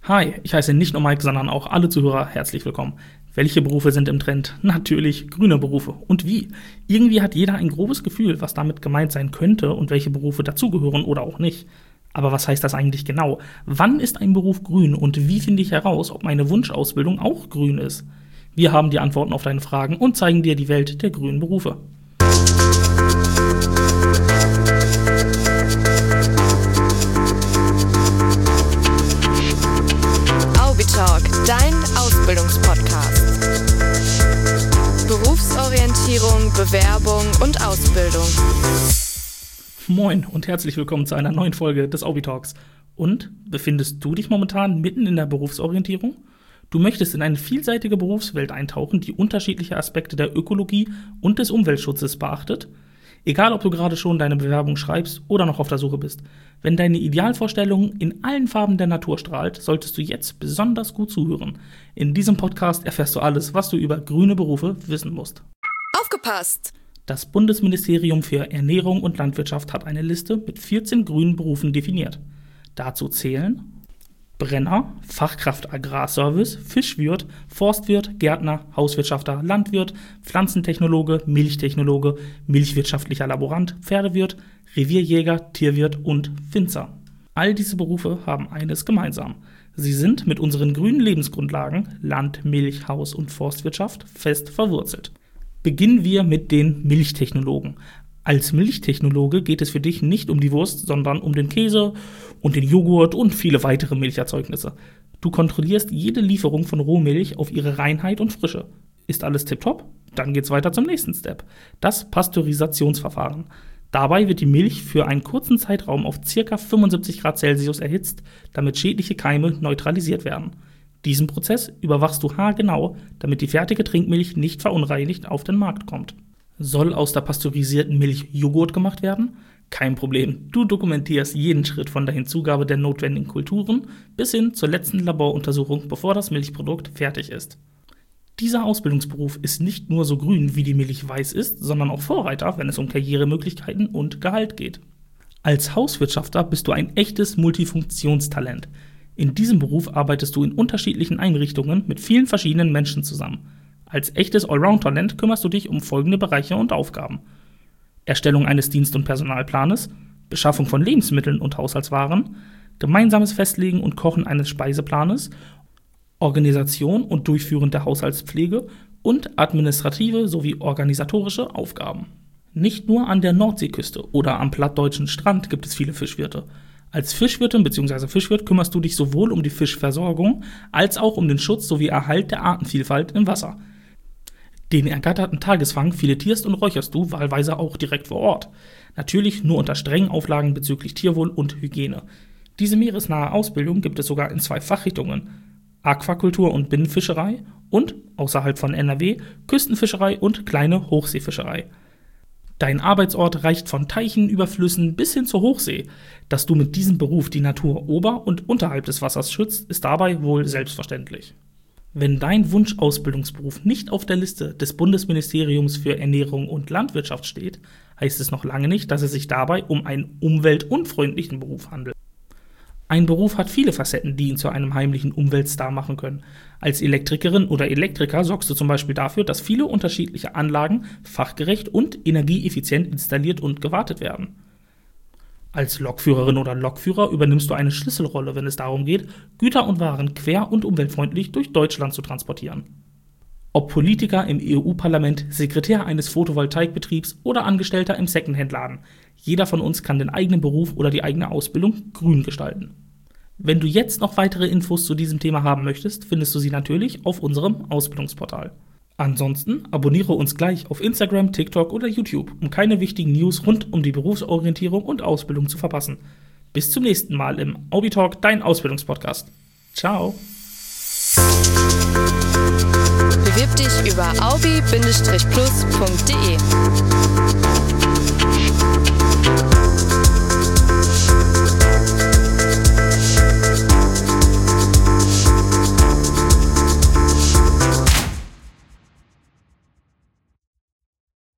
Hi, ich heiße nicht nur Mike, sondern auch alle Zuhörer herzlich willkommen. Welche Berufe sind im Trend? Natürlich grüne Berufe. Und wie? Irgendwie hat jeder ein grobes Gefühl, was damit gemeint sein könnte und welche Berufe dazugehören oder auch nicht. Aber was heißt das eigentlich genau? Wann ist ein Beruf grün und wie finde ich heraus, ob meine Wunschausbildung auch grün ist? Wir haben die Antworten auf deine Fragen und zeigen dir die Welt der grünen Berufe. Talk, dein Ausbildungspodcast. Berufsorientierung, Bewerbung und Ausbildung. Moin und herzlich willkommen zu einer neuen Folge des Aubi Talks. Und befindest du dich momentan mitten in der Berufsorientierung? Du möchtest in eine vielseitige Berufswelt eintauchen, die unterschiedliche Aspekte der Ökologie und des Umweltschutzes beachtet? Egal, ob du gerade schon deine Bewerbung schreibst oder noch auf der Suche bist. Wenn deine Idealvorstellung in allen Farben der Natur strahlt, solltest du jetzt besonders gut zuhören. In diesem Podcast erfährst du alles, was du über grüne Berufe wissen musst. Aufgepasst! Das Bundesministerium für Ernährung und Landwirtschaft hat eine Liste mit 14 grünen Berufen definiert. Dazu zählen Brenner, Fachkraft Agrarservice, Fischwirt, Forstwirt, Gärtner, Hauswirtschafter, Landwirt, Pflanzentechnologe, Milchtechnologe, milchwirtschaftlicher Laborant, Pferdewirt, Revierjäger, Tierwirt und Winzer. All diese Berufe haben eines gemeinsam. Sie sind mit unseren grünen Lebensgrundlagen Land-, Milch-, Haus- und Forstwirtschaft fest verwurzelt. Beginnen wir mit den Milchtechnologen. Als Milchtechnologe geht es für dich nicht um die Wurst, sondern um den Käse und den Joghurt und viele weitere Milcherzeugnisse. Du kontrollierst jede Lieferung von Rohmilch auf ihre Reinheit und Frische. Ist alles tipptopp? Dann geht's weiter zum nächsten Step. Das Pasteurisationsverfahren. Dabei wird die Milch für einen kurzen Zeitraum auf ca. 75 Grad Celsius erhitzt, damit schädliche Keime neutralisiert werden. Diesen Prozess überwachst du haargenau, damit die fertige Trinkmilch nicht verunreinigt auf den Markt kommt. Soll aus der pasteurisierten Milch Joghurt gemacht werden? Kein Problem. Du dokumentierst jeden Schritt von der Hinzugabe der notwendigen Kulturen bis hin zur letzten Laboruntersuchung, bevor das Milchprodukt fertig ist. Dieser Ausbildungsberuf ist nicht nur so grün, wie die Milch weiß ist, sondern auch Vorreiter, wenn es um Karrieremöglichkeiten und Gehalt geht. Als Hauswirtschafter bist du ein echtes Multifunktionstalent. In diesem Beruf arbeitest du in unterschiedlichen Einrichtungen mit vielen verschiedenen Menschen zusammen. Als echtes Allround-Talent kümmerst du dich um folgende Bereiche und Aufgaben: Erstellung eines Dienst- und Personalplanes, Beschaffung von Lebensmitteln und Haushaltswaren, gemeinsames Festlegen und Kochen eines Speiseplanes, Organisation und Durchführen der Haushaltspflege und administrative sowie organisatorische Aufgaben. Nicht nur an der Nordseeküste oder am plattdeutschen Strand gibt es viele Fischwirte. Als Fischwirtin bzw. Fischwirt kümmerst du dich sowohl um die Fischversorgung als auch um den Schutz sowie Erhalt der Artenvielfalt im Wasser. Den ergatterten Tagesfang filetierst und räucherst du wahlweise auch direkt vor Ort. Natürlich nur unter strengen Auflagen bezüglich Tierwohl und Hygiene. Diese meeresnahe Ausbildung gibt es sogar in 2 Fachrichtungen: Aquakultur und Binnenfischerei und, außerhalb von NRW, Küstenfischerei und kleine Hochseefischerei. Dein Arbeitsort reicht von Teichen über Flüssen bis hin zur Hochsee. Dass du mit diesem Beruf die Natur ober- und unterhalb des Wassers schützt, ist dabei wohl selbstverständlich. Wenn dein Wunschausbildungsberuf nicht auf der Liste des Bundesministeriums für Ernährung und Landwirtschaft steht, heißt es noch lange nicht, dass es sich dabei um einen umweltunfreundlichen Beruf handelt. Ein Beruf hat viele Facetten, die ihn zu einem heimlichen Umweltstar machen können. Als Elektrikerin oder Elektriker sorgst du zum Beispiel dafür, dass viele unterschiedliche Anlagen fachgerecht und energieeffizient installiert und gewartet werden. Als Lokführerin oder Lokführer übernimmst du eine Schlüsselrolle, wenn es darum geht, Güter und Waren quer- und umweltfreundlich durch Deutschland zu transportieren. Ob Politiker im EU-Parlament, Sekretär eines Photovoltaikbetriebs oder Angestellter im Secondhand-Laden, jeder von uns kann den eigenen Beruf oder die eigene Ausbildung grün gestalten. Wenn du jetzt noch weitere Infos zu diesem Thema haben möchtest, findest du sie natürlich auf unserem Ausbildungsportal. Ansonsten abonniere uns gleich auf Instagram, TikTok oder YouTube, um keine wichtigen News rund um die Berufsorientierung und Ausbildung zu verpassen. Bis zum nächsten Mal im Aubi Talk, dein Ausbildungspodcast. Ciao! Bewirb dich über aubi-plus.de.